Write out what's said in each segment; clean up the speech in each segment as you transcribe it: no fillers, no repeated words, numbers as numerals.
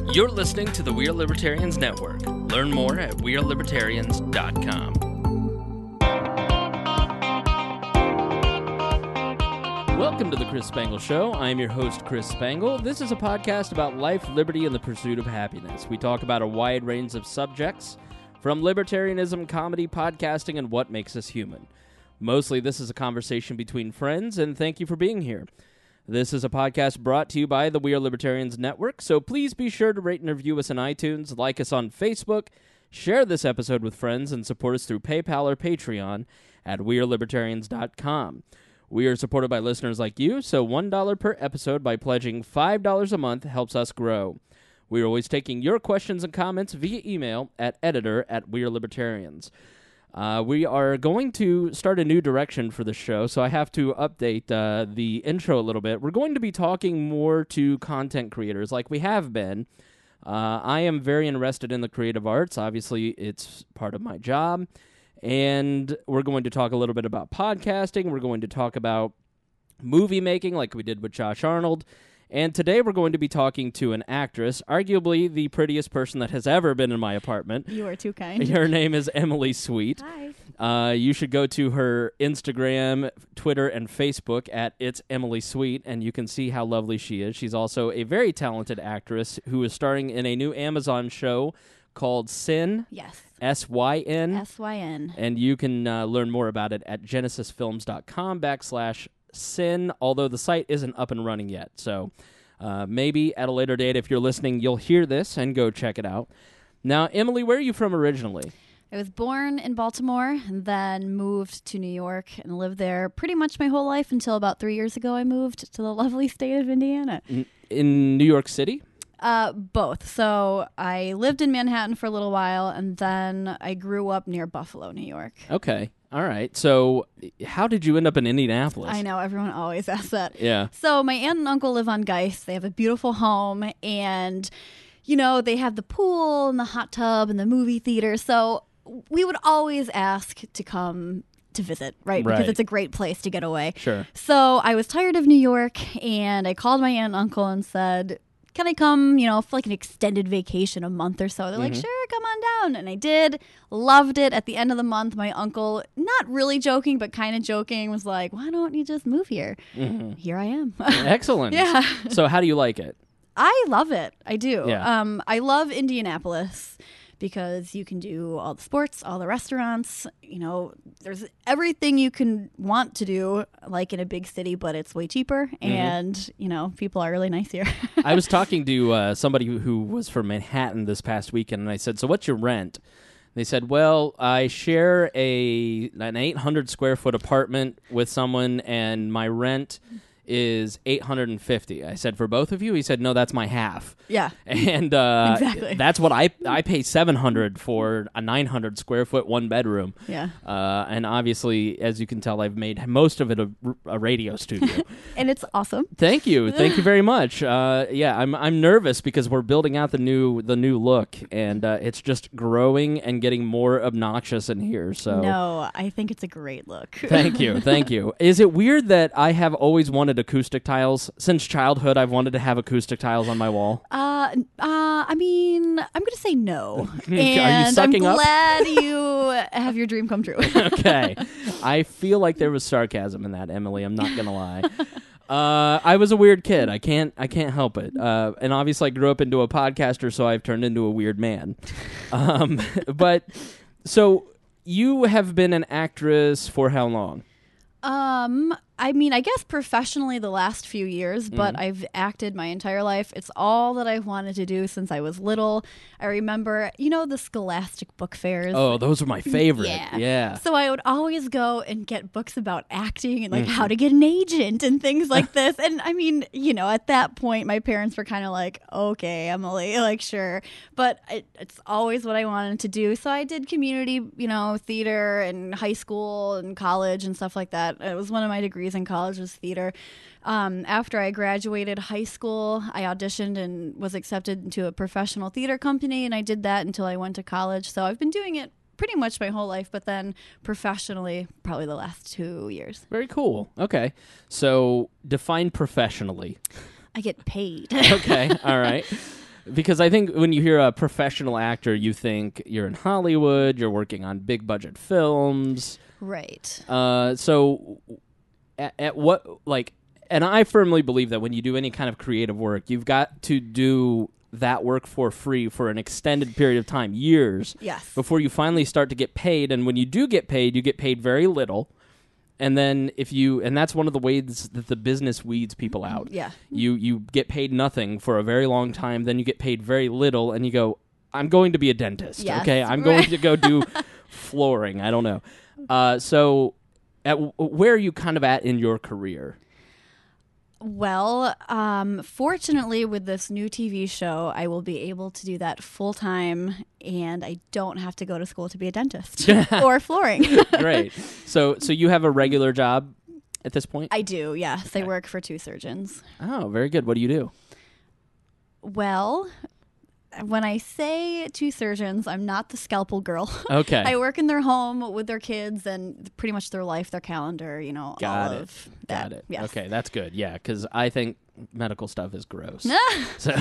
You're listening to the We Are Libertarians Network. Learn more at wearelibertarians.com. Welcome to the Chris Spangle Show. I'm your host, Chris Spangle. This is a podcast about life, liberty, and the pursuit of happiness. We talk about a wide range of subjects, from libertarianism, comedy, podcasting, and what makes us human. Mostly, this is a conversation between friends, and thank you for being here. This is a podcast brought to you by the We Are Libertarians Network, so please be sure to rate and review us on iTunes, like us on Facebook, share this episode with friends, and support us through PayPal or Patreon at wearelibertarians.com. We are supported by listeners like you, so $1 per episode by pledging $5 a month helps us grow. We are always taking your questions and comments via email at editor@wearelibertarians. We are going to start a new direction for the show, so I have to update the intro a little bit. We're going to be talking more to content creators like we have been. I am very interested in the creative arts. Obviously, it's part of my job. And we're going to talk a little bit about podcasting. We're going to talk about movie making like we did with Josh Arnold. And today we're going to be talking to an actress, arguably the prettiest person that has ever been in my apartment. You are too kind. Her name is Emily Sweet. Hi. You should go to her Instagram, Twitter, and Facebook at It's Emily Sweet, and you can see how lovely she is. She's also a very talented actress who is starring in a new Amazon show called Syn. Yes. S-Y-N. S-Y-N. And you can learn more about it at genesisfilms.com/Syn, although the site isn't up and running yet. So maybe at a later date, if you're listening, you'll hear this and go check it out. Now, Emily, where are you from originally? I was born in Baltimore and then moved to New York and lived there pretty much my whole life until about 3 years ago I moved to the lovely state of Indiana. In New York City? Both. So I lived in Manhattan for a little while and then I grew up near Buffalo, New York. Okay. All right. So how did you end up in Indianapolis? I know. Everyone always asks that. Yeah. So my aunt and uncle live on Geist. They have a beautiful home and, you know, they have the pool and the hot tub and the movie theater. So we would always ask to come to visit, right? Because it's a great place to get away. Sure. So I was tired of New York and I called my aunt and uncle and said, can I come, for like an extended vacation, a month or so? They're like, sure, come on down. And I did. Loved it. At the end of the month, my uncle, not really joking, but kind of joking, was like, why don't you just move here? Mm-hmm. Here I am. Excellent. Yeah. So how do you like it? I love it. I do. Yeah. I love Indianapolis because you can do all the sports, all the restaurants. There's everything you can want to do, like in a big city, but it's way cheaper. Mm-hmm. And, people are really nice here. I was talking to somebody who was from Manhattan this past weekend, and I said, so what's your rent? They said, well, I share an 800 square foot apartment with someone, and my rent is $850. I said, for both of you? He said, no, that's my half. Yeah. And exactly. That's what I pay $700 for a 900 square foot one bedroom. Yeah. And obviously, as you can tell, I've made most of it a radio studio. And it's awesome. Thank you very much. I'm nervous because we're building out the new look, and it's just growing and getting more obnoxious in here. So no, I think it's a great look. Thank you. Is it weird that I have always wanted acoustic tiles? Since childhood, I've wanted to have acoustic tiles on my wall. I mean, I'm going to say no. And are you sucking I'm up? glad you have your dream come true. Okay. I feel like there was sarcasm in that, Emily. I'm not going to lie. I was a weird kid. I can't help it. And obviously I grew up into a podcaster, so I've turned into a weird man. But so you have been an actress for how long? I mean, I guess professionally the last few years, but I've acted my entire life. It's all that I've wanted to do since I was little. I remember, the Scholastic book fairs. Oh, those are my favorite. Yeah. So I would always go and get books about acting and like how to get an agent and things like this. And I mean, at that point, my parents were kind of like, okay, Emily, like, sure. But it's always what I wanted to do. So I did community, theater in high school and college and stuff like that. It was one of my degrees in college was theater. After I graduated high school, I auditioned and was accepted into a professional theater company, and I did that until I went to college. So I've been doing it pretty much my whole life, but then professionally, probably the last 2 years. Very cool. Okay. So define professionally. I get paid. Okay. All right. Because I think when you hear a professional actor, you think you're in Hollywood, you're working on big budget films. Right. So at what, like, and I firmly believe that when you do any kind of creative work, you've got to do that work for free for an extended period of time, years, Yes. before you finally start to get paid. And when you do get paid, you get paid very little. And then and that's one of the ways that the business weeds people out. Yeah. You get paid nothing for a very long time, then you get paid very little, and you go, I'm going to be a dentist. Yes. Okay, I'm going to go do flooring. I don't know. So where are you kind of at in your career? Well, fortunately, with this new TV show, I will be able to do that full time, and I don't have to go to school to be a dentist or flooring. Great. So you have a regular job at this point? I do, yes. I work for 2 surgeons. Oh, very good. What do you do? Well, when I say 2 surgeons, I'm not the scalpel girl. Okay. I work in their home with their kids and pretty much their life, their calendar, Got all it. of that. Got it. Yes. Okay, that's good. Yeah, because I think medical stuff is gross. So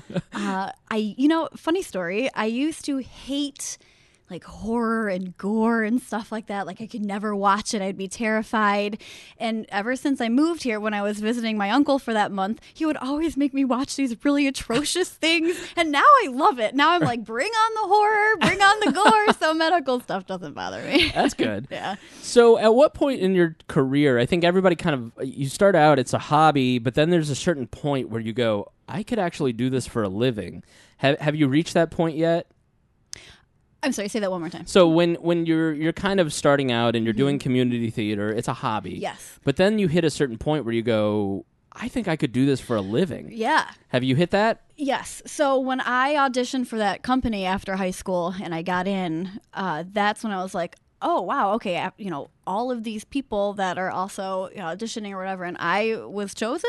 Funny story. I used to hate like horror and gore and stuff like that. Like I could never watch it. I'd be terrified. And ever since I moved here, when I was visiting my uncle for that month, he would always make me watch these really atrocious things. And now I love it. Now I'm like, bring on the horror, bring on the gore. So medical stuff doesn't bother me. that's good. Yeah. So at what point in your career, I think everybody you start out, it's a hobby, but then there's a certain point where you go, I could actually do this for a living. Have you reached that point yet? I'm sorry, say that one more time. So when you're kind of starting out and you're doing community theater, it's a hobby. Yes. But then you hit a certain point where you go, I think I could do this for a living. Yeah. Have you hit that? Yes. So when I auditioned for that company after high school and I got in, that's when I was like, oh, wow, okay, all of these people that are also auditioning or whatever, and I was chosen,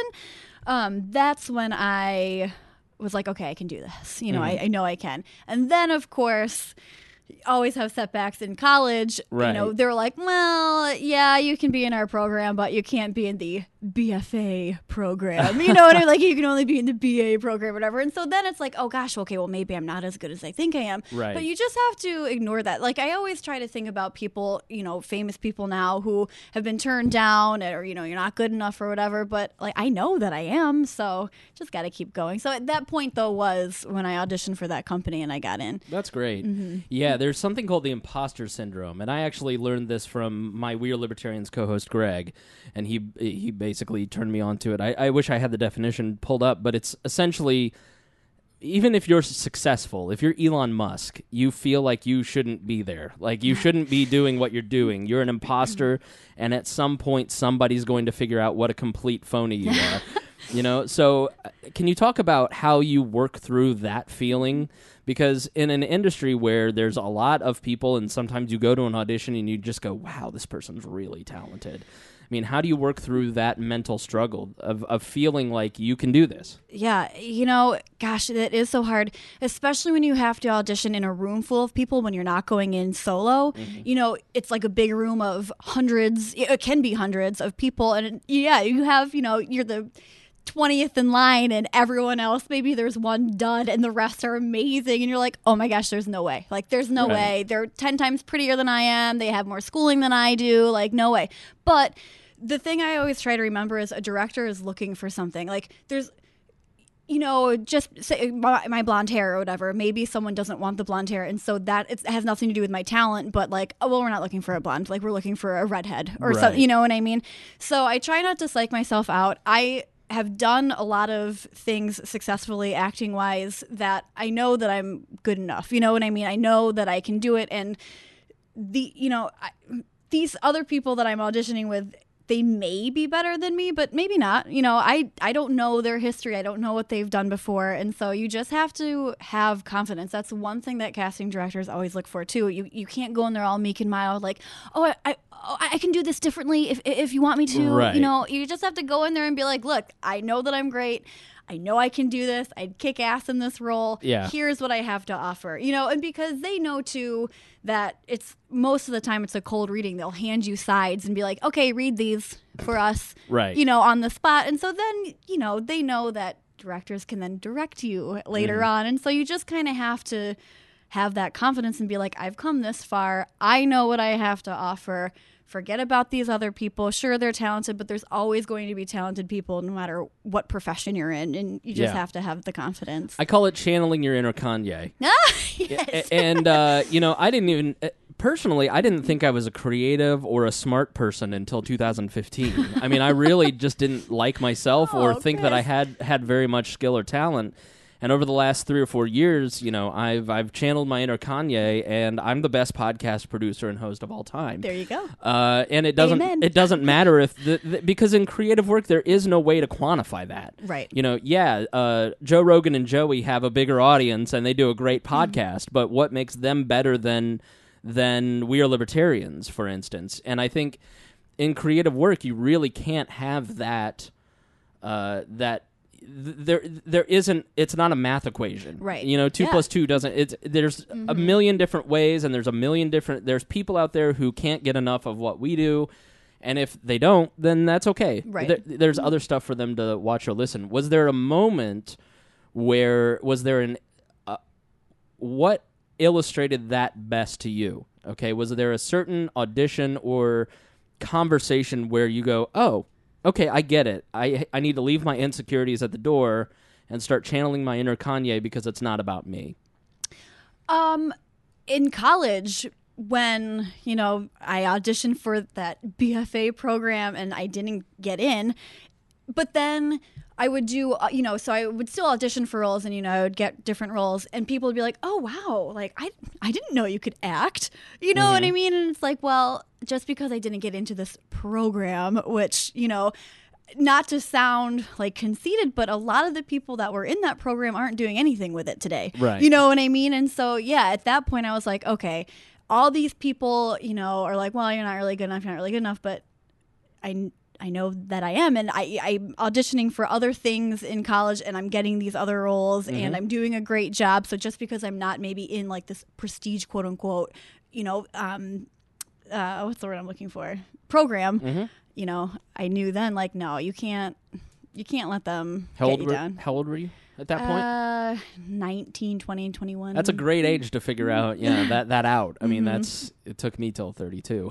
that's when I was like, okay, I can do this. I know I can. And then, of course, always have setbacks in college. Right. They were like, well, yeah, you can be in our program, but you can't be in the BFA program. You know what I mean? Like, you can only be in the BA program or whatever. And so then it's like, oh, gosh, okay, well, maybe I'm not as good as I think I am. Right. But you just have to ignore that. Like, I always try to think about people, famous people now who have been turned down or, you're not good enough or whatever. But, like, I know that I am, so just got to keep going. So at that point, though, was when I auditioned for that company and I got in. That's great. Mm-hmm. Yeah, there's something called the imposter syndrome, and I actually learned this from my We Are Libertarians co-host Greg, and he basically turned me on to it. I wish I had the definition pulled up, but it's essentially, even if you're successful, if you're Elon Musk, you feel like you shouldn't be there. Like, you shouldn't be doing what you're doing. You're an imposter, and at some point, somebody's going to figure out what a complete phony you are. So can you talk about how you work through that feeling? Because in an industry where there's a lot of people and sometimes you go to an audition and you just go, wow, this person's really talented. I mean, how do you work through that mental struggle of feeling like you can do this? Yeah, gosh, that is so hard, especially when you have to audition in a room full of people when you're not going in solo. Mm-hmm. It's like a big room of hundreds, it can be hundreds of people. And yeah, you have, you're the 20th in line and everyone else, maybe there's one dud and the rest are amazing. And you're like, oh my gosh, there's no way. Like, there's no way. They're 10 times prettier than I am. They have more schooling than I do. Like, no way. But the thing I always try to remember is a director is looking for something. Like, there's, just say my blonde hair or whatever. Maybe someone doesn't want the blonde hair. And so that it has nothing to do with my talent, but like, oh, well, we're not looking for a blonde. Like, we're looking for a redhead or something. You know what I mean? So I try not to psych myself out. I have done a lot of things successfully acting wise that I know that I'm good enough. You know what I mean? I know that I can do it. And these other people that I'm auditioning with, they may be better than me, but maybe not. I don't know their history. I don't know what they've done before. And so you just have to have confidence. That's one thing that casting directors always look for too. You can't go in there all meek and mild like, oh, I can do this differently if you want me to. Right. You just have to go in there and be like, look, I know that I'm great. I know I can do this. I'd kick ass in this role. Yeah. Here's what I have to offer. And because they know too that it's most of the time it's a cold reading. They'll hand you sides and be like, okay, read these for us. Right. On the spot. And so then, they know that directors can then direct you later on. And so you just kind of have to have that confidence and be like, I've come this far. I know what I have to offer. Forget about these other people. Sure, they're talented, but there's always going to be talented people no matter what profession you're in. And you just have to have the confidence. I call it channeling your inner Kanye. Yes. And, I didn't even... Personally, I didn't think I was a creative or a smart person until 2015. I mean, I really just didn't like myself or think that I had very much skill or talent. And over the last 3 or 4 years, I've channeled my inner Kanye, and I'm the best podcast producer and host of all time. There you go. And it doesn't matter if because in creative work there is no way to quantify that. Right. Joe Rogan and Joey have a bigger audience and they do a great podcast, but what makes them better than We Are Libertarians, for instance? And I think in creative work you really can't have that. There isn't. It's not a math equation, right? 2 plus 2 doesn't. There's a million different ways, and there's a million different. There's people out there who can't get enough of what we do, and if they don't, then that's okay. Right. There's other stuff for them to watch or listen. Was there a moment where what illustrated that best to you? Okay, was there a certain audition or conversation where you go, oh, okay, I get it. I need to leave my insecurities at the door and start channeling my inner Kanye because it's not about me? In college, when, I auditioned for that BFA program and I didn't get in, but then I would do, so I would still audition for roles and, I would get different roles and people would be like, oh, wow, like, I didn't know you could act. You know what I mean? And it's like, well, just because I didn't get into this program, which, not to sound like conceited, but a lot of the people that were in that program aren't doing anything with it today. Right. You know what I mean? And so, at that point I was like, okay, all these people, are like, well, you're not really good enough, but I know that I am, and I'm auditioning for other things in college, and I'm getting these other roles, and I'm doing a great job. So just because I'm not maybe in like this prestige, quote unquote, what's the word I'm looking for? Program. I knew then, like, no, you can't let them get you down. How old were you at that point? 19, 20, 21. That's a great age to figure out, that out. I mean, it took me till 32.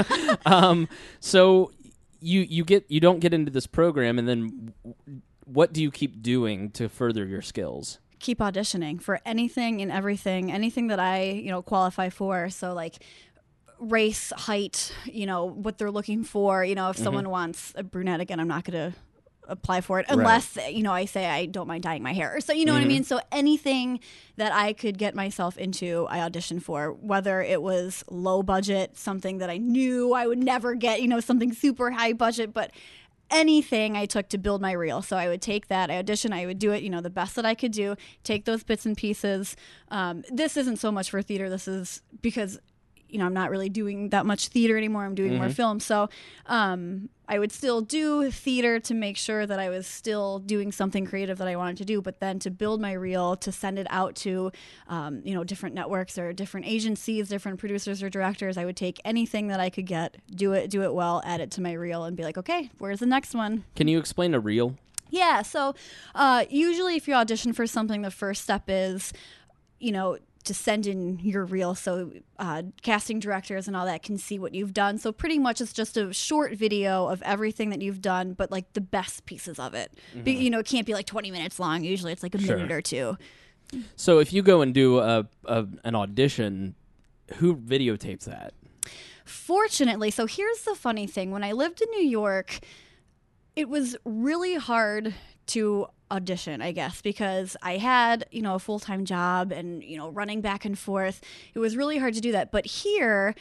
So you don't get into this program, and then what do you keep doing to further your skills? Keep auditioning for anything and everything that I, qualify for. So like race, height, what they're looking for. If someone wants a brunette, again, I'm not going to apply for it unless, I say I don't mind dyeing my hair. So, what I mean? So anything that I could get myself into, I auditioned for, whether it was low budget, something that I knew I would never get, something super high budget, but anything I took to build my reel. So I would take that, I audition, I would do it, the best that I could do, take those bits and pieces. This isn't so much for theater. This is because, I'm not really doing that much theater anymore. I'm doing more film. So I would still do theater to make sure that I was still doing something creative that I wanted to do, but then to build my reel, to send it out to, different networks or different agencies, different producers or directors, I would take anything that I could get, do it well, add it to my reel and be like, okay, where's the next one? Can you explain a reel? Yeah. So usually if you audition for something, the first step is, to send in your reel so casting directors and all that can see what you've done. So pretty much it's just a short video of everything that you've done, but like the best pieces of it. It can't be like 20 minutes long. Usually it's like a minute or two. So if you go and do an audition, who videotapes that? Fortunately, so here's the funny thing. When I lived in New York, it was really hard to audition, I guess, because I had, a full-time job and, running back and forth. It was really hard to do that. But here,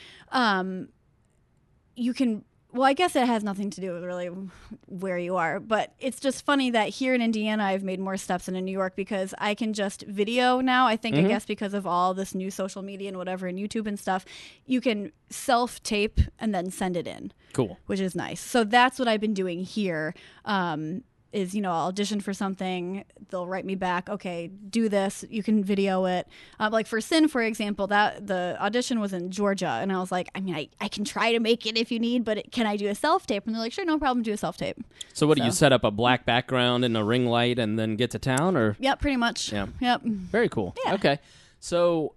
you can, well, I guess it has nothing to do with really where you are, but it's just funny that here in Indiana, I've made more steps than in New York because I can just video now. I think, I guess, because of all this new social media and whatever and YouTube and stuff, you can self-tape and then send it in. Cool. Which is nice. So that's what I've been doing here. is, I'll audition for something, they'll write me back, okay, do this, you can video it. Like for Sin, for example, that the audition was in Georgia, and I was like, I mean, I can try to make it if you need, but can I do a self-tape? And they're like, sure, no problem, do a self-tape. So what, do you set up a black background and a ring light and then get to town, or? Yep, pretty much. Yeah. Yep. Very cool. Yeah. Okay. So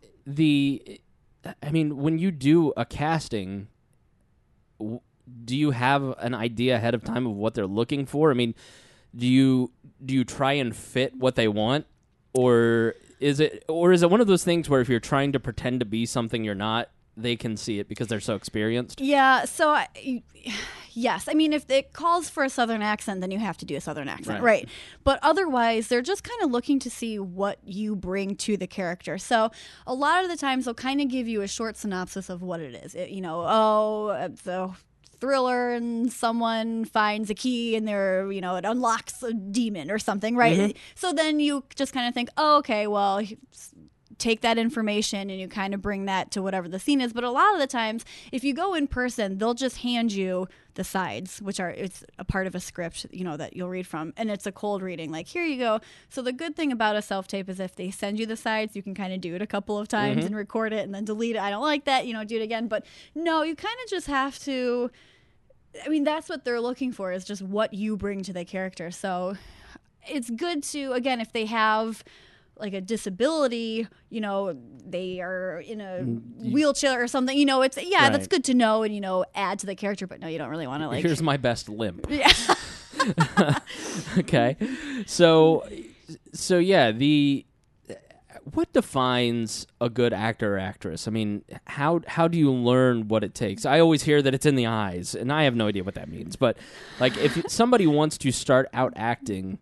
when you do a casting, do you have an idea ahead of time of what they're looking for? I mean, do you try and fit what they want, or is it one of those things where if you're trying to pretend to be something you're not, they can see it because they're so experienced? Yeah, so yes. I mean, if it calls for a Southern accent, then you have to do a Southern accent, right? But otherwise, they're just kind of looking to see what you bring to the character. So a lot of the times, they'll kind of give you a short synopsis of what it is. It's a thriller and someone finds a key and it unlocks a demon or something, right? Mm-hmm. So then you just kind of think, oh, okay, well, take that information and you kind of bring that to whatever the scene is. But a lot of the times, if you go in person, they'll just hand you the sides, it's a part of a script, that you'll read from, and it's a cold reading. Like, here you go. So the good thing about a self-tape is if they send you the sides, you can kind of do it a couple of times and record it and then delete it. I don't like that, do it again. But no, you kind of just have to, that's what they're looking for, is just what you bring to the character. So it's good to, again, if they have like a disability, they are in a wheelchair or something, that's good to know and, add to the character, but no, you don't really want to here's my best limp. Yeah. Okay. So yeah, what defines a good actor or actress? I mean, how do you learn what it takes? I always hear that it's in the eyes, and I have no idea what that means, but like if somebody wants to start out acting,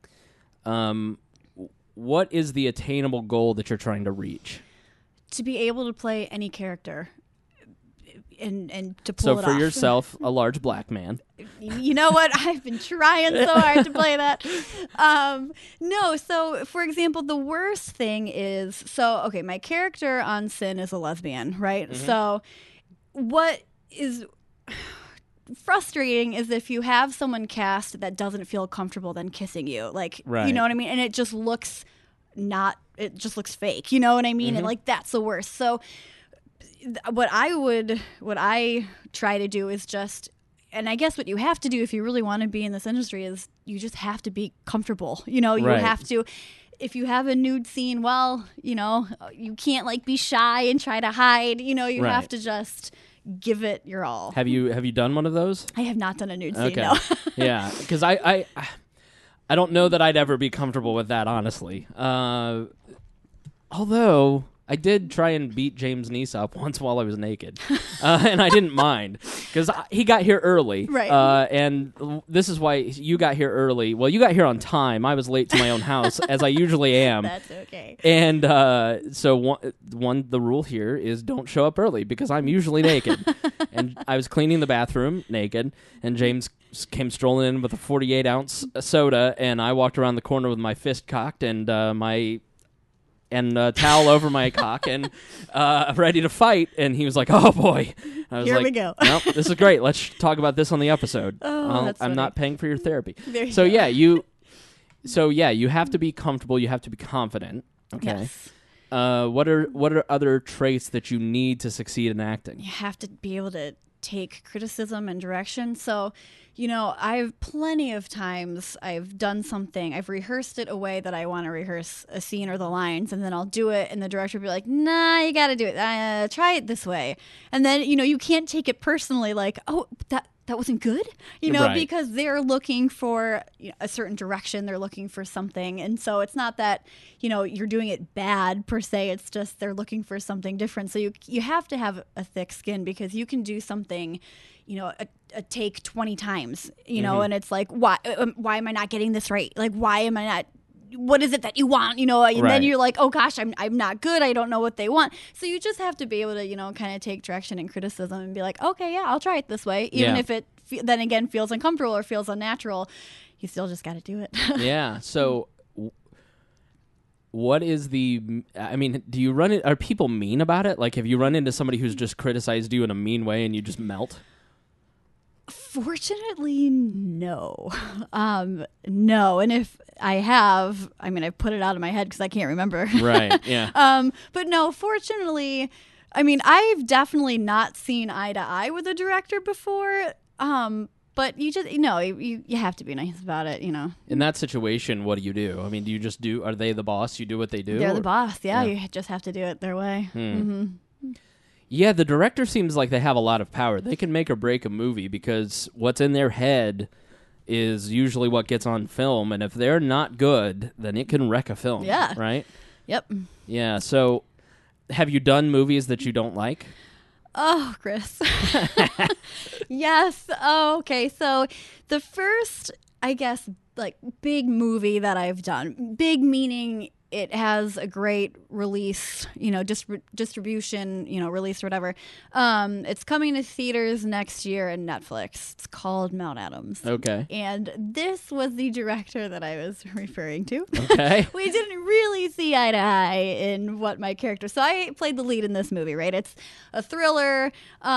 what is the attainable goal that you're trying to reach? To be able to play any character and to pull it off. So for yourself, a large black man. You know what? I've been trying so hard to play that. No, so for example, the worst thing is, my character on Sin is a lesbian, right? Mm-hmm. So what is frustrating is if you have someone cast that doesn't feel comfortable then kissing you, you know what I mean, and it just looks fake, you know what I mean? And that's the worst. So what I try to do is just, and I guess what you have to do if you really want to be in this industry is you just have to be comfortable, you have to. If you have a nude scene, you can't be shy and try to hide, you have to just give it your all. Have you done one of those? I have not done a nude scene, okay. no. Yeah, because I don't know that I'd ever be comfortable with that, honestly. Although I did try and beat James Neese up once while I was naked, and I didn't mind because he got here early. Right. And this is why you got here early. Well, you got here on time. I was late to my own house, as I usually am. That's okay. And so the rule here is don't show up early because I'm usually naked. And I was cleaning the bathroom naked, and James came strolling in with a 48-ounce soda, and I walked around the corner with my fist cocked and a towel over my cock and ready to fight, and he was like, "Oh boy!" I was Here like, we go. "Nope, this is great. Let's talk about this on the episode." That's I'm funny. not paying for your therapy. There you so go. you have to be comfortable. You have to be confident. Okay. Yes. What are other traits that you need to succeed in acting? You have to be able to take criticism and direction. So, I've plenty of times I've done something, I've rehearsed it a way that I want to rehearse a scene or the lines, and then I'll do it, and the director will be like, nah, you got to do it. Try it this way. And then, you can't take it personally like, oh, that wasn't good, Right. because they're looking for a certain direction. They're looking for something. And so it's not that, you're doing it bad per se. It's just they're looking for something different. So you have to have a thick skin because you can do something, a take 20 times, and it's like, why am I not getting this right? Like, why am I not? What is it that you want? And Right. then you're like, oh gosh, I'm not good. I don't know what they want. So you just have to be able to, kind of take direction and criticism and be like, okay, yeah, I'll try it this way. Even if it then again feels uncomfortable or feels unnatural, you still just got to do it. Yeah. So what is do you run it? Are people mean about it? Like, have you run into somebody who's just criticized you in a mean way and you just melt? Fortunately, no. No. And if I have, I mean, I've put it out of my head because I can't remember. Right. Yeah. But no, fortunately, I mean, I've definitely not seen eye to eye with a director before. But you just, you have to be nice about it, In that situation, what do you do? I mean, do you just are they the boss? You do what they do? They're the boss. Yeah. You just have to do it their way. Mm-hmm. Yeah, the director seems like they have a lot of power. They can make or break a movie because what's in their head is usually what gets on film. And if they're not good, then it can wreck a film. Yeah. Right? Yep. Yeah. So have you done movies that you don't like? Oh, Chris. Yes. Oh, okay. So the first, I guess, like big movie that I've done, big meaning it has a great release, distribution, release or whatever. It's coming to theaters next year and Netflix. It's called Mount Adams. Okay. And this was the director that I was referring to. Okay. We didn't really see eye to eye in what my character. So I played the lead in this movie, right? It's a thriller.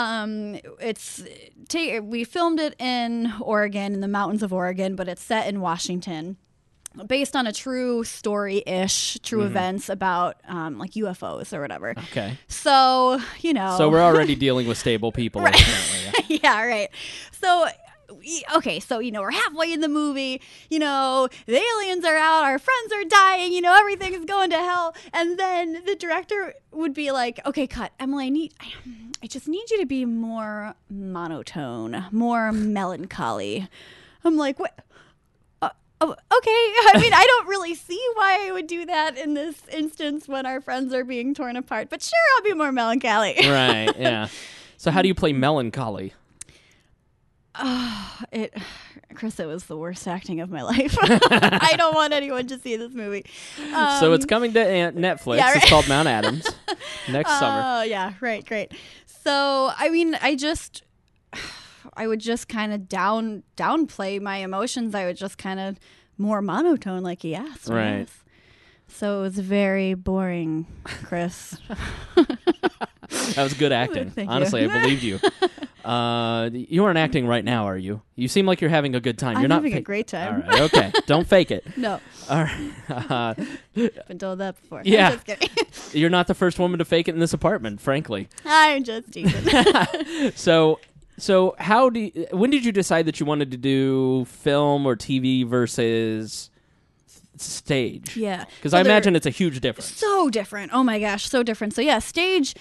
We filmed it in Oregon, in the mountains of Oregon, but it's set in Washington. Based on a true story-ish, true events about like UFOs or whatever. Okay. So, So we're already dealing with stable people. Right. Apparently, yeah, right. So, okay, so, we're halfway in the movie, the aliens are out, our friends are dying, everything's going to hell. And then the director would be like, okay, cut. Emily, I just need you to be more monotone, more melancholy. I'm like, what? Oh, okay. I mean, I don't really see why I would do that in this instance when our friends are being torn apart. But sure, I'll be more melancholy. Right, yeah. So how do you play melancholy? Chris, it was the worst acting of my life. I don't want anyone to see this movie. So it's coming to Netflix. Yeah, right. It's called Mount Adams next summer. Oh, yeah. Right. Great. So, I mean, I would just kind of downplay my emotions. I would just kind of more monotone like he asked. Right. So it was very boring, Chris. That was good acting. Honestly, I believed you. You aren't acting right now, are you? You seem like you're having a good time. I'm you're not having a great time. All right, okay. Don't fake it. No. All right. Been told that before. Yeah. I'm just kidding. You're not the first woman to fake it in this apartment, frankly. I'm just teasing. So when did you decide that you wanted to do film or TV versus stage? Yeah. Because I imagine it's a huge difference. So different. Oh my gosh, so different. So yeah, stage,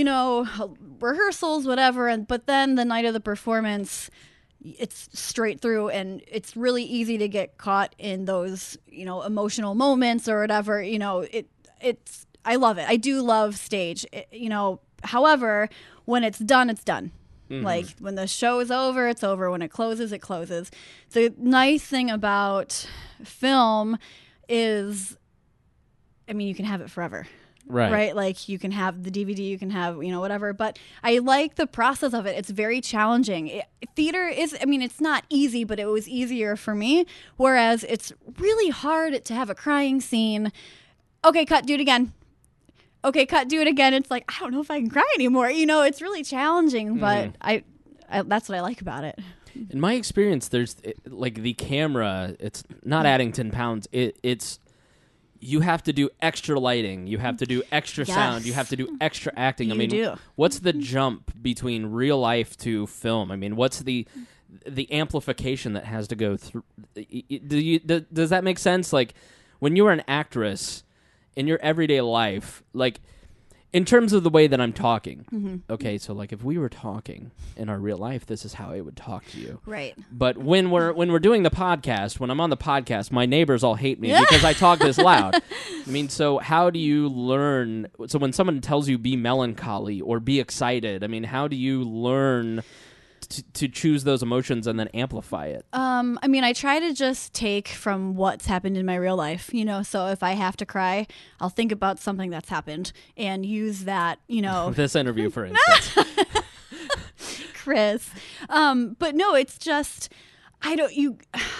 rehearsals, whatever, but then the night of the performance, it's straight through, and it's really easy to get caught in those, emotional moments or whatever. It's I love it. I do love stage. However, when it's done, it's done. Mm-hmm. Like when the show is over, it's over. When it closes, it closes. The nice thing about film is, you can have it forever. Right. Like you can have the DVD, you can have, whatever. But I like the process of it. It's very challenging. Theater is, it's not easy, but it was easier for me. Whereas it's really hard to have a crying scene. Okay, cut, do it again. Okay, cut, do it again. It's like, I don't know if I can cry anymore. It's really challenging, but I that's what I like about it. In my experience, there's like the camera, it's not adding 10 pounds. It's you have to do extra lighting. You have to do extra sound. You have to do extra acting. You do. What's the jump between real life to film? What's the amplification that has to go through? Does that make sense? Like when you are an actress in your everyday life, like in terms of the way that I'm talking, okay, so like if we were talking in our real life, this is how I would talk to you. Right. But when we're doing the podcast, when I'm on the podcast, my neighbors all hate me because I talk this loud. So how do you learn? So when someone tells you be melancholy or be excited, how do you learn to choose those emotions and then amplify it? I try to just take from what's happened in my real life, so if I have to cry, I'll think about something that's happened and use that, This interview, for instance. Chris. But no, it's just,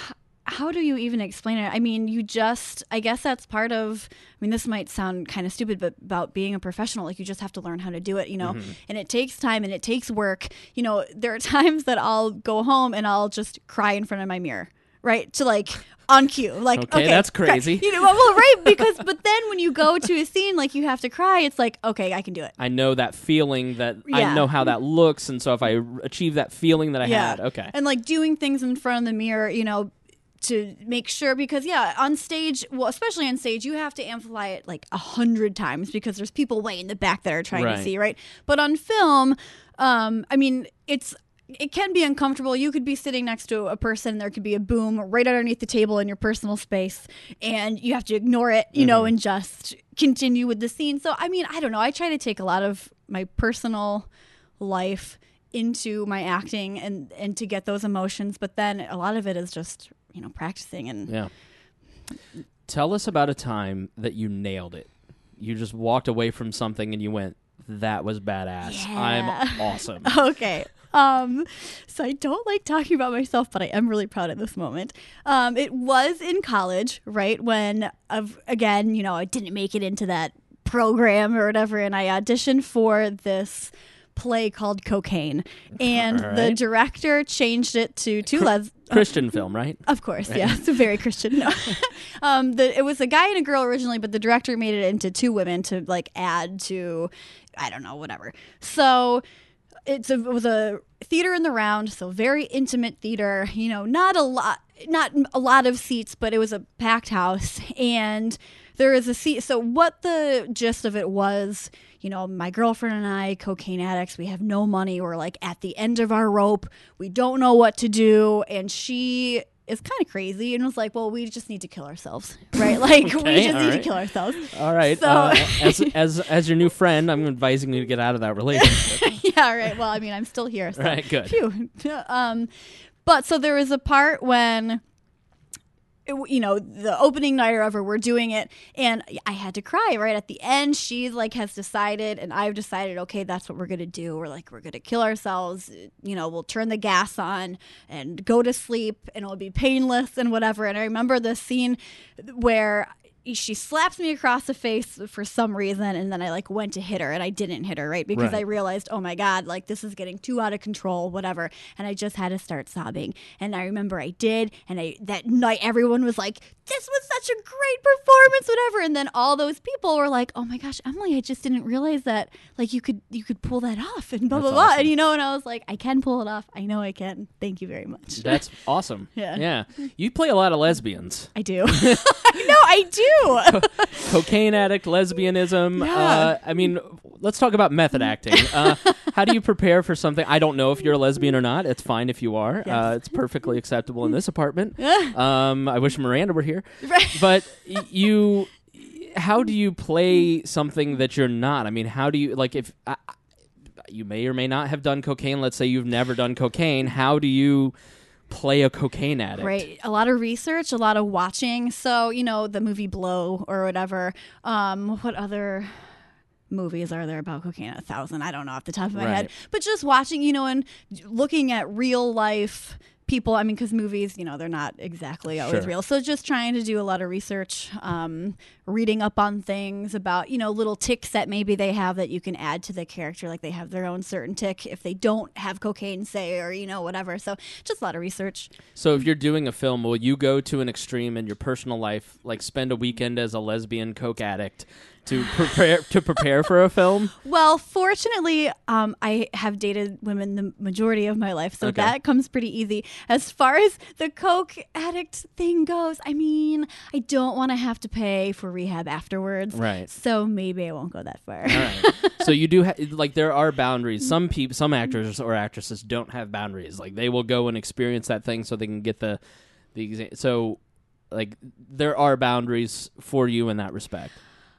how do you even explain it? I mean, I guess that's part of, I mean, this might sound kind of stupid, but about being a professional, like you just have to learn how to do it, and it takes time and it takes work. There are times that I'll go home and I'll just cry in front of my mirror, right? To like on cue, like, okay, that's crazy. Well, right. But then when you go to a scene, like you have to cry, it's like, okay, I can do it. I know that feeling I know how that looks. And so if I achieve that feeling that I had, okay. And like doing things in front of the mirror, to make sure, because on stage, well, especially on stage, you have to amplify it like 100 times because there's people way in the back that are trying to see, right? But on film, I mean, it can be uncomfortable. You could be sitting next to a person, there could be a boom right underneath the table in your personal space, and you have to ignore it, and just continue with the scene. So, I mean, I don't know. I try to take a lot of my personal life into my acting and to get those emotions, but then a lot of it is just practicing. And tell us about a time that you nailed it. You just walked away from something and you went, that was badass. I'm awesome. Okay. So I don't like talking about myself, but I am really proud at this moment. It was in college, right? When again, I didn't make it into that program or whatever, and I auditioned for this play called Cocaine, and the director changed it to Christian film, right? Of course, right. Yeah, it's very Christian. No. It was a guy and a girl originally, but the director made it into two women to like add to, I don't know, whatever. So it was a theater in the round, so very intimate theater. Not a lot of seats, but it was a packed house, and there is a seat. So what the gist of it was, my girlfriend and I, cocaine addicts, we have no money. We're like at the end of our rope. We don't know what to do. And she is kind of crazy and was like, well, we just need to kill ourselves, right? Like, we just need to kill ourselves. All right. So as your new friend, I'm advising you to get out of that relationship. Yeah, right. Well, I mean, I'm still here. So. Right, good. Phew. But so there was a part when the opening night or whatever, we're doing it, and I had to cry right at the end. She like has decided, and I've decided, okay, that's what we're gonna do. We're gonna kill ourselves. We'll turn the gas on and go to sleep, and it'll be painless and whatever. And I remember the scene where she slaps me across the face for some reason, and then I like went to hit her, and I didn't hit her, right? Because I realized, oh my God, like this is getting too out of control, whatever. And I just had to start sobbing. And I remember I did, and that night everyone was like, this was such a great performance, whatever. And then all those people were like, oh my gosh, Emily, I just didn't realize that like you could pull that off and blah, blah, blah. And and I was like, I can pull it off. I know I can. Thank you very much. That's awesome. Yeah. You play a lot of lesbians. I do. I do. Cocaine addict, lesbianism. Yeah. I mean, let's talk about method acting. How do you prepare for something? I don't know if you're a lesbian or not. It's fine if you are. Yes. It's perfectly acceptable in this apartment. I wish Miranda were here. Right. But how do you play something that you're not? I mean, how do you, like, if you may or may not have done cocaine, let's say you've never done cocaine, how do you play a cocaine addict? Right. A lot of research, a lot of watching. So, the movie Blow or whatever. What other movies are there about cocaine? 1,000. I don't know off the top of my head. But just watching, and looking at real life people, I mean, because movies, they're not exactly always real. So just trying to do a lot of research, reading up on things about, little ticks that maybe they have that you can add to the character. Like they have their own certain tick if they don't have cocaine, say, or, whatever. So just a lot of research. So if you're doing a film, will you go to an extreme in your personal life, like spend a weekend as a lesbian coke addict to prepare for a film? Well, fortunately, I have dated women the majority of my life, so that comes pretty easy. As far as the coke addict thing goes, I mean, I don't want to have to pay for rehab afterwards, right? So maybe I won't go that far. All right. So you do there are boundaries. Some actors or actresses don't have boundaries. Like they will go and experience that thing so they can get the exam. So like there are boundaries for you in that respect.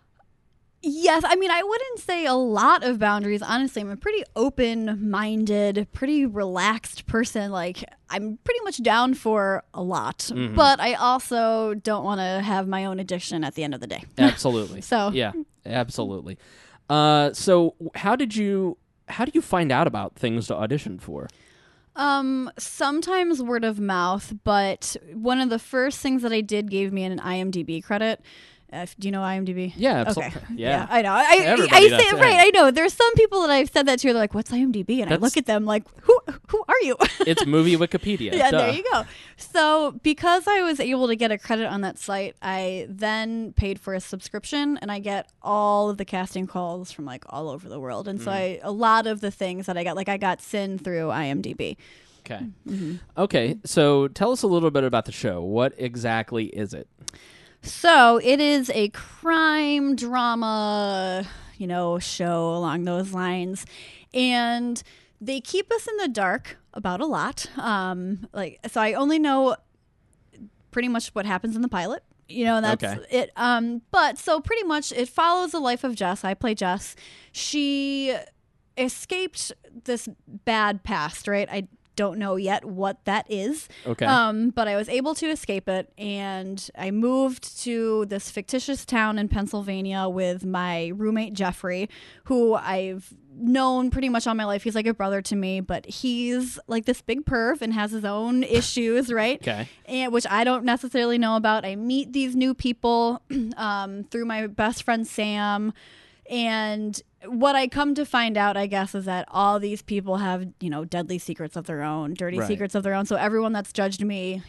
Yes, I mean, I wouldn't say a lot of boundaries. Honestly, I'm a pretty open-minded, pretty relaxed person. Like, I'm pretty much down for a lot, but I also don't want to have my own addiction at the end of the day. Absolutely. So yeah, absolutely. So how did you find out about things to audition for? Sometimes word of mouth, but one of the first things that I did gave me an IMDb credit. Do you know IMDb? Yeah, absolutely. Okay. Yeah. I know. I Everybody say does, it right. yeah. I know. There's some people that I've said that to. They're like, "What's IMDb?" And I look at them like, "Who are you?" It's movie Wikipedia. Yeah, Duh. there you go. So because I was able to get a credit on that site, I then paid for a subscription, and I get all of the casting calls from like all over the world. And so a lot of the things that I got, like I got Sin through IMDb. Okay. Okay, so tell us a little bit about the show. What exactly is it? So it is a crime drama, show along those lines. And they keep us in the dark about a lot. So I only know pretty much what happens in the pilot. And that's it. But so pretty much it follows the life of Jess. I play Jess. She escaped this bad past, right? I don't know yet what that is. Okay. But I was able to escape it, and I moved to this fictitious town in Pennsylvania with my roommate Jeffrey, who I've known pretty much all my life. He's like a brother to me, but he's like this big perv and has his own issues, right? Okay. And which I don't necessarily know about. I meet these new people through my best friend Sam, and what I come to find out, I guess, is that all these people have, deadly secrets of their own, dirty secrets of their own. So everyone that's judged me,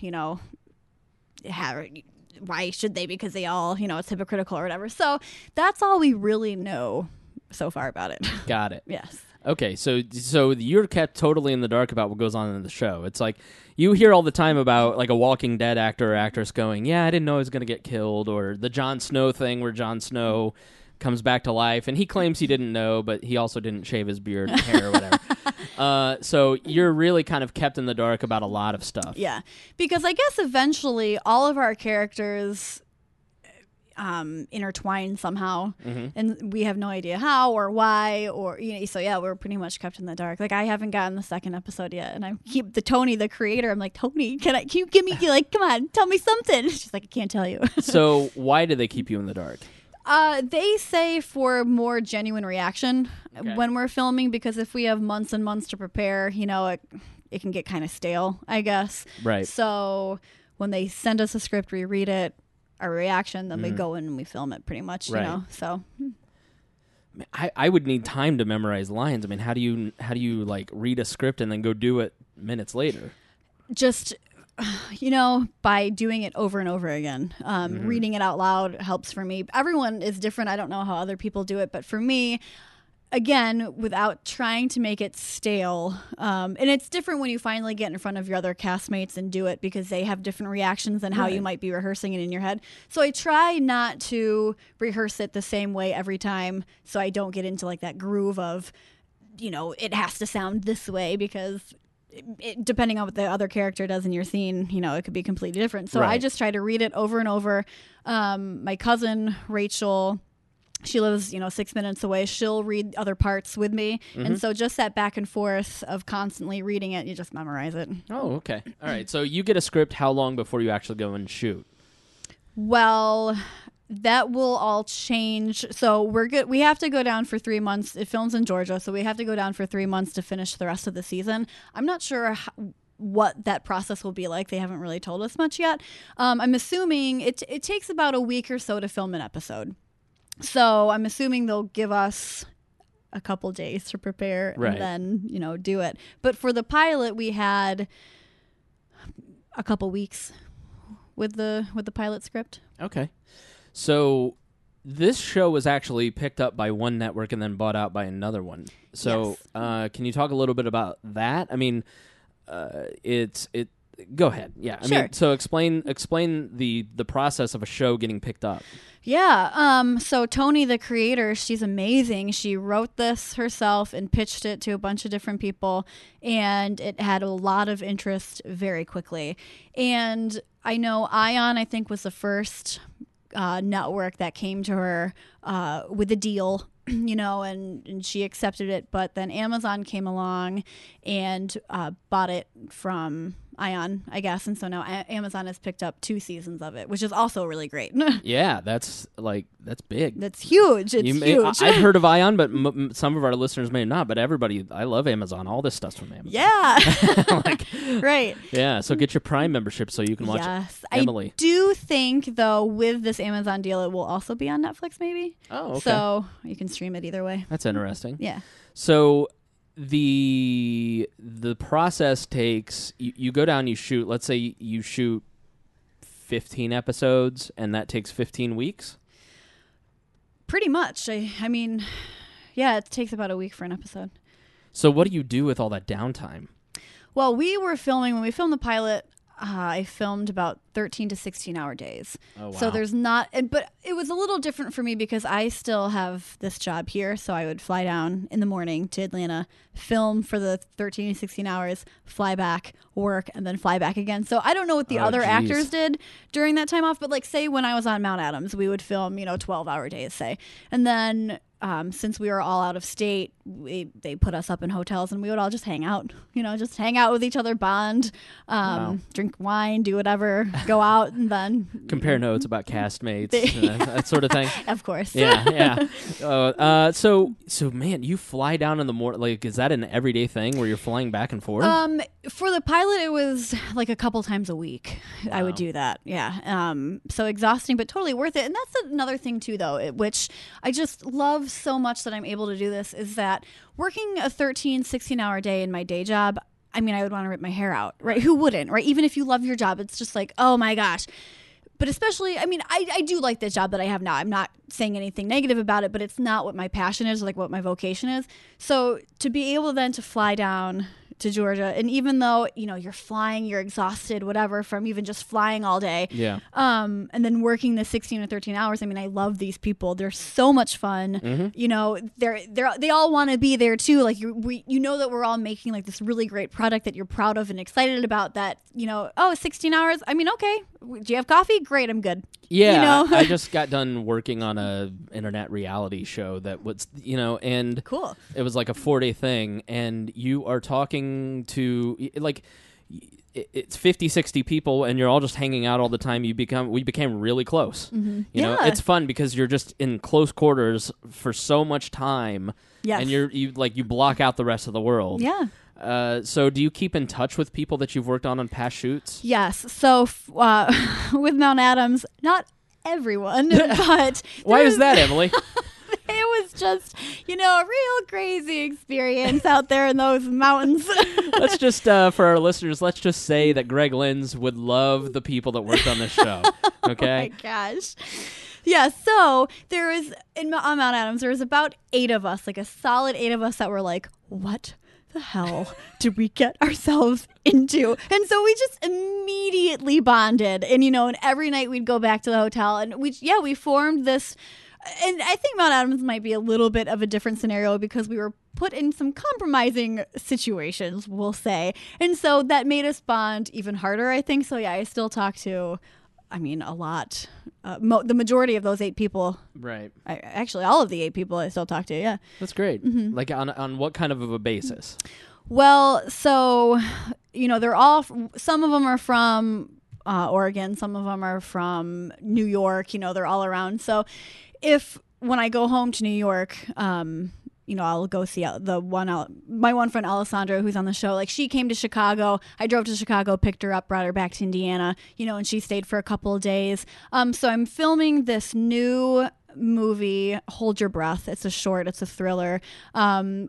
why should they? Because they all, it's hypocritical or whatever. So that's all we really know so far about it. Got it. Yes. Okay, so you're kept totally in the dark about what goes on in the show. It's like you hear all the time about like a Walking Dead actor or actress going, "Yeah, I didn't know I was going to get killed," or the Jon Snow thing where Jon Snow comes back to life, and he claims he didn't know, but he also didn't shave his beard and hair or whatever. So you're really kind of kept in the dark about a lot of stuff. Yeah, because I guess eventually all of our characters intertwine somehow, and we have no idea how or why, or so yeah, we're pretty much kept in the dark. Like I haven't gotten the second episode yet, and I keep Tony, the creator, I'm like, Tony, can you give me come on, tell me something. She's like, I can't tell you. So why do they keep you in the dark? They say for more genuine reaction when we're filming, because if we have months and months to prepare, it can get kind of stale, I guess. Right. So when they send us a script, we read it, our reaction, then we go in and we film it pretty much, so. I would need time to memorize lines. I mean, how do you like read a script and then go do it minutes later? Just, by doing it over and over again. Reading it out loud helps for me. Everyone is different. I don't know how other people do it, but for me, again, without trying to make it stale, and it's different when you finally get in front of your other castmates and do it, because they have different reactions than how you might be rehearsing it in your head. So I try not to rehearse it the same way every time, so I don't get into like that groove of, it has to sound this way, because depending on what the other character does in your scene, it could be completely different. So I just try to read it over and over. My cousin, Rachel, she lives, 6 minutes away. She'll read other parts with me. And so just that back and forth of constantly reading it, you just memorize it. Oh, okay. All right. So you get a script how long before you actually go and shoot? Well, that will all change. So we're good. We have to go down for 3 months. It films in Georgia, so we have to go down for 3 months to finish the rest of the season. I'm not sure what that process will be like. They haven't really told us much yet. I'm assuming it takes about a week or so to film an episode. So I'm assuming they'll give us a couple days to prepare and then, do it. But for the pilot, we had a couple weeks with the pilot script. Okay. So this show was actually picked up by one network and then bought out by another one. So can you talk a little bit about that? I mean, go ahead. Yeah. I mean, so explain the process of a show getting picked up. Yeah. So Tony, the creator, she's amazing. She wrote this herself and pitched it to a bunch of different people, and it had a lot of interest very quickly. And I know Ion, I think, was the first network that came to her with a deal, and she accepted it. But then Amazon came along and bought it from Ion, I guess. And so now Amazon has picked up 2 seasons of it, which is also really great. Yeah, that's big. That's huge. It's huge. I've heard of Ion, but some of our listeners may not. But everybody, I love Amazon. All this stuff's from Amazon. Yeah. Right. Yeah, so get your Prime membership so you can watch Emily. I do think, though, with this Amazon deal, it will also be on Netflix, maybe. Oh, okay. So you can stream it either way. That's interesting. Yeah. So the process takes, you go down, you shoot, let's say you shoot 15 episodes, and that takes 15 weeks? Pretty much. I mean, yeah, it takes about a week for an episode. So what do you do with all that downtime? Well, when we filmed the pilot, I filmed about 13 to 16-hour days. Oh, wow. So there's not, but it was a little different for me because I still have this job here. So I would fly down in the morning to Atlanta, film for the 13 to 16 hours, fly back, work, and then fly back again. So I don't know what the other actors did during that time off, but like say when I was on Mount Adams, we would film, 12-hour days, say. And then since we were all out of state, they put us up in hotels and we would all just hang out, just hang out with each other, bond, drink wine, do whatever, go out, and then compare notes about castmates, that sort of thing. Of course. Yeah. So man, you fly down in the morning. Like, is that an everyday thing where you're flying back and forth? For the pilot, it was like a couple times a week. Wow. I would do that. Yeah. So exhausting, but totally worth it. And that's another thing too, though, which I just love so much that I'm able to do this, is that working a 13, 16-hour day in my day job, I mean, I would want to rip my hair out, right? Who wouldn't, right? Even if you love your job, it's just like, oh my gosh. But especially, I mean, I do like the job that I have now. I'm not saying anything negative about it, but it's not what my passion is, like what my vocation is. So to be able then to fly down to Georgia, and even though, you're flying, you're exhausted, whatever, from even just flying all day. Yeah. And then working the 16 or 13 hours. I mean, I love these people. They're so much fun. Mm-hmm. They all want to be there too. Like that we're all making like this really great product that you're proud of and excited about, that, 16 hours. I mean, okay. Do you have coffee? Great. I'm good. Yeah. I just got done working on a internet reality show that was, and cool. It was like a 4-day thing, and you are talking to like, it's 50, 60 people, and you're all just hanging out all the time. We became really close. Mm-hmm. You know, it's fun because you're just in close quarters for so much time. Yes. And you block out the rest of the world. Yeah. So do you keep in touch with people that you've worked on past shoots? Yes. So with Mount Adams, not everyone, but why is that, Emily? It was just, a real crazy experience out there in those mountains. Let's just, for our listeners, let's just say that Greg Lins would love the people that worked on this show. Okay? Oh my gosh. Yeah, so there was, on Mount Adams, there was about 8 of us, like a solid 8 of us that were like, what the hell did we get ourselves into? And so we just immediately bonded. And, and every night we'd go back to the hotel, and we formed this. And I think Mount Adams might be a little bit of a different scenario because we were put in some compromising situations, we'll say. And so that made us bond even harder, I think. So, yeah, I still talk to, a lot. The majority of those 8 people. Right. Actually, all of the 8 people I still talk to, yeah. That's great. Mm-hmm. Like on what kind of a basis? Well, so, they're all, some of them are from Oregon. Some of them are from New York. They're all around. So when I go home to New York, I'll go see my one friend Alessandra, who's on the show. Like, she came to Chicago. I drove to Chicago, picked her up, brought her back to Indiana, and she stayed for a couple of days. So I'm filming this new movie, Hold Your Breath. It's a short, it's a thriller. So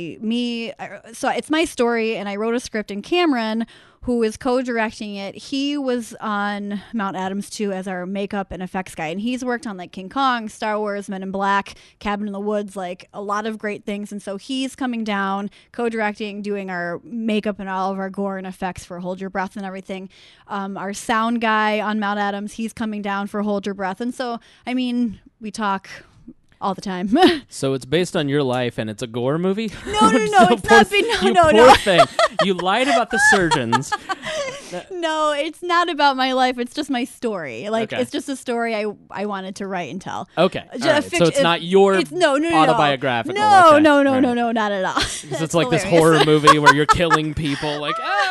it's my story, and I wrote a script, and Cameron, who is co-directing it, he was on Mount Adams too as our makeup and effects guy, and he's worked on like King Kong, Star Wars, Men in Black, Cabin in the Woods, like a lot of great things. And so he's coming down, co-directing, doing our makeup and all of our gore and effects for Hold Your Breath and everything. Our sound guy on Mount Adams, he's coming down for Hold Your Breath. And so, we talk all the time. So it's based on your life, and it's a gore movie? No, it's not. Poor thing. You lied about the surgeons. No, it's not about my life. It's just my story. Like, okay. It's just a story I wanted to write and tell. Okay. Right. So it's not your autobiographical. No, not at all. Because it's like this horror movie where you're killing people. Like, that girl's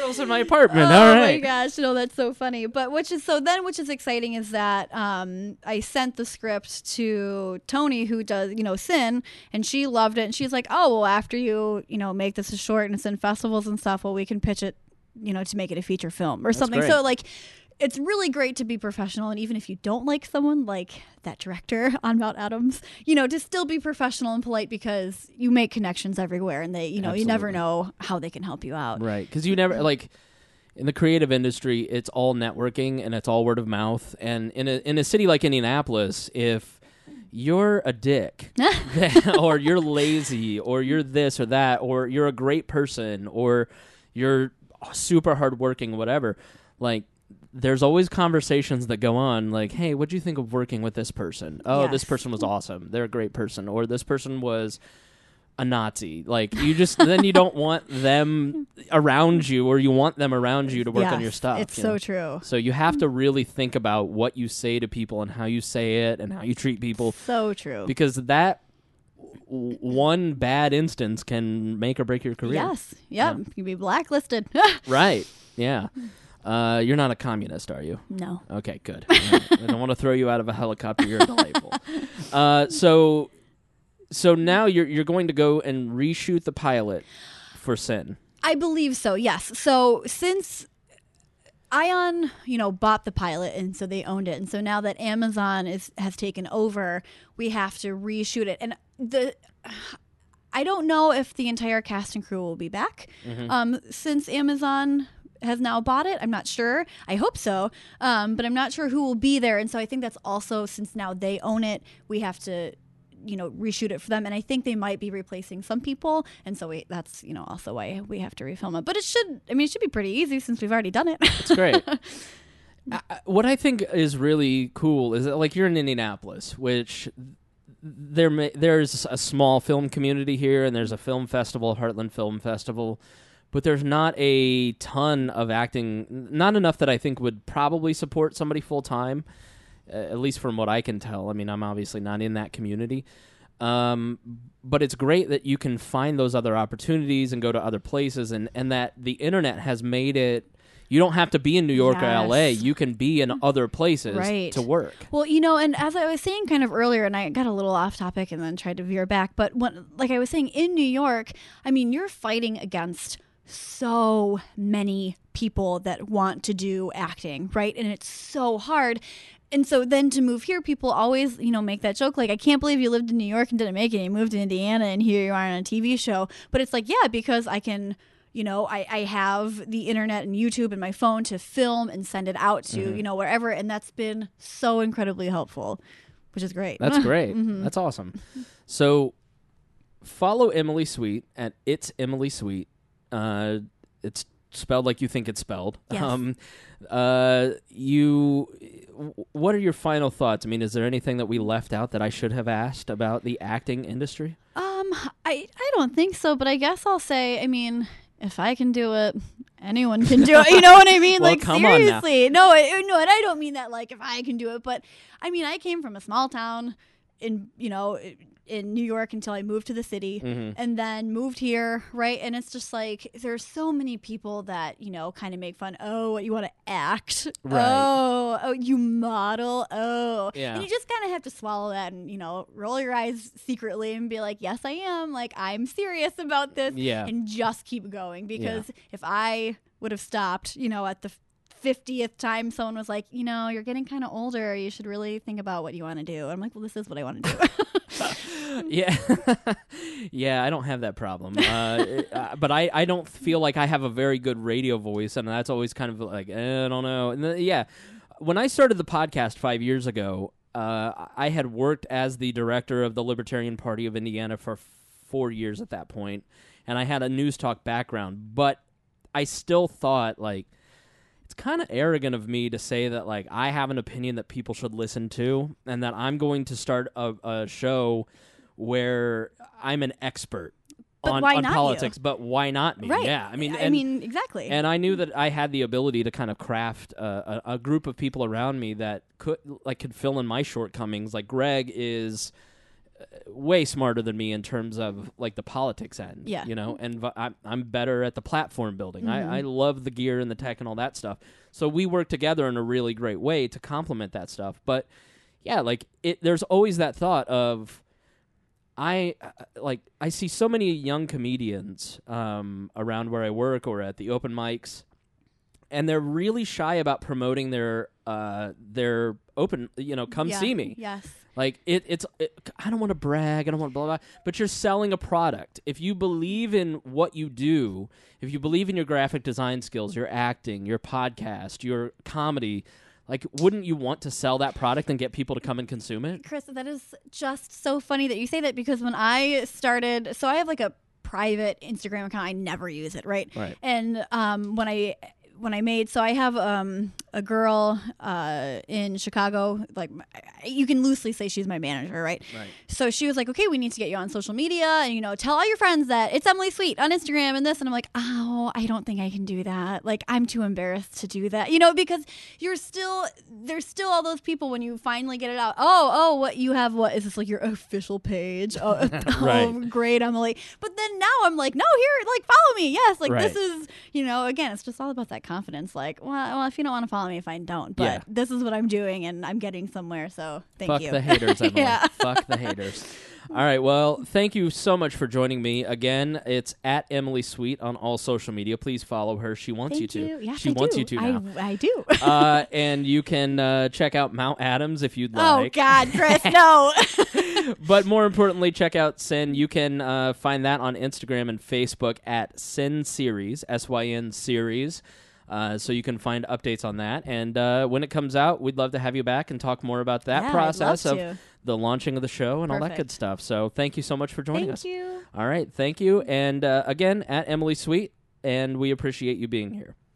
candles in my apartment. Oh All my right. gosh, no, that's so funny. But which is exciting is that I sent the script to Tony, who does Sin, and she loved it, and she's like, oh well, after you make this a short and it's in festivals and stuff, well we can pitch it to make it a feature film or something. great. So like, it's really great to be professional, and even if you don't like someone like that director on Mount Adams, to still be professional and polite, because you make connections everywhere, and they, you never Absolutely. know how they can help you out. Right, because you never like in the creative industry, it's all networking and it's all word of mouth. And in a city like Indianapolis, if you're a dick, or you're lazy, or you're this or that, or you're a great person, or you're super hardworking, whatever, like, there's always conversations that go on, like, hey, what'd you think of working with this person? Oh, Yes. this person was awesome. They're a great person. Or this person was a Nazi. Like, you just, then you don't want them around you, or you want them around you to work on your stuff. It's so true. So you have to really think about what you say to people and how you say it and how you treat people. So true. Because that one bad instance can make or break your career. Yes. Yep. You can be blacklisted. Right. Yeah. You're not a communist, are you? No. Okay, good. I don't want to throw you out of a helicopter. You're delightful. So now you're going to go and reshoot the pilot for Sin. I believe so, yes. So since Ion, bought the pilot, and so they owned it, and so now that Amazon has taken over, we have to reshoot it. And I don't know if the entire cast and crew will be back since Amazon has now bought it. I'm not sure. I hope so, but I'm not sure who will be there. And so I think that's also, since now they own it, we have to reshoot it for them, and I think they might be replacing some people, and so that's also why we have to refilm it. But it should be pretty easy since we've already done it. It's great. What I think is really cool is that, like, you're in Indianapolis, which there's a small film community here, and there's a film festival, Heartland Film Festival, but there's not a ton of acting, not enough that I think would probably support somebody full time. At least from what I can tell. I mean, I'm obviously not in that community. But it's great that you can find those other opportunities and go to other places, and that the internet has made it, you don't have to be in New York or LA. You can be in other places to work. Well, and as I was saying kind of earlier, and I got a little off topic and then tried to veer back, but like I was saying, in New York, I mean, you're fighting against so many people that want to do acting, right? And it's so hard. And so then to move here, people always, make that joke, like, I can't believe you lived in New York and didn't make it. You moved to Indiana and here you are on a TV show. But it's like, yeah, because I can, I have the internet and YouTube and my phone to film and send it out to, wherever. And that's been so incredibly helpful, which is great. That's great. That's awesome. So follow Emily Sweet at It's Emily Sweet. It's spelled like you think it's spelled. Yes. What are your final thoughts? I mean, is there anything that we left out that I should have asked about the acting industry? I don't think so, but I guess I'll say, I mean, if I can do it, anyone can do it. You know what I mean? Well, like, come seriously. on now. No, and I don't mean that like if I can do it, but I mean, I came from a small town in New York until I moved to the city, and then moved here, right? And it's just like, there's so many people that, kind of make fun. Oh, you want to act? Right. Oh, you model? Oh. Yeah. And you just kind of have to swallow that and, roll your eyes secretly and be like, yes, I am. Like, I'm serious about this. Yeah. And just keep going. Because if I would have stopped, at the 50th time someone was like, you're getting kind of older, you should really think about what you want to do. I'm like, well, this is what I want to do. Yeah. Yeah, I don't have that problem. But I don't feel like I have a very good radio voice, and that's always kind of like, I don't know. And then, when I started the podcast 5 years ago, I had worked as the director of the Libertarian Party of Indiana for 4 years at that point, and I had a news talk background, but I still thought, like, it's kind of arrogant of me to say that, like, I have an opinion that people should listen to, and that I'm going to start a show where I'm an expert on politics. You? But why not me? Right. Yeah, I mean, exactly. And I knew that I had the ability to kind of craft a group of people around me that could fill in my shortcomings. Like, Greg is way smarter than me in terms of like the politics end. Yeah. You know, and I'm better at the platform building. I love the gear and the tech and all that stuff. So we work together in a really great way to complement that stuff. But yeah, like there's always that thought of I see so many young comedians around where I work or at the open mics, and they're really shy about promoting their open, come see me. Yes. Like it's I don't want to brag, I don't want to blah, blah, but you're selling a product. If you believe in what you do, if you believe in your graphic design skills, your acting, your podcast, your comedy, like, wouldn't you want to sell that product and get people to come and consume it? Chris, that is just so funny that you say that, because when I started, so I have like a private Instagram account. I never use it, right? Right. And when I made, so I have a girl in Chicago, like you can loosely say she's my manager, right? Right. So she was like, okay, we need to get you on social media and, tell all your friends that it's Emily Sweet on Instagram and this. And I'm like, oh, I don't think I can do that. Like, I'm too embarrassed to do that, because there's still all those people when you finally get it out. Oh, what you have, what is this, like your official page? Oh, Right. Oh, great, Emily. But then now I'm like, no, here, like, follow me. Yes. Like, Right. This is, again, it's just all about that confidence. Like, well, if you don't want to follow me, fine, don't. But Yeah. this is what I'm doing and I'm getting somewhere. So thank Fuck you. the haters, Emily. Yeah. Fuck the haters. All right, well, thank you so much for joining me. Again, it's at Emily Sweet on all social media. Please follow her. She wants Thank you to. you. Yes, she I wants do. you to now. I do. And you can check out Mount Adams if you'd Oh, like. God, Chris, no. But more importantly, check out Sin. You can find that on Instagram and Facebook at Sin Series, SYN Series. So you can find updates on that. And when it comes out, we'd love to have you back and talk more about that Yeah, process I'd love of to. the launching of the show and all that Perfect. good stuff. So thank you so much for joining us. Thank you. All right, thank you. And again, at Emily Sweet, and we appreciate you being here.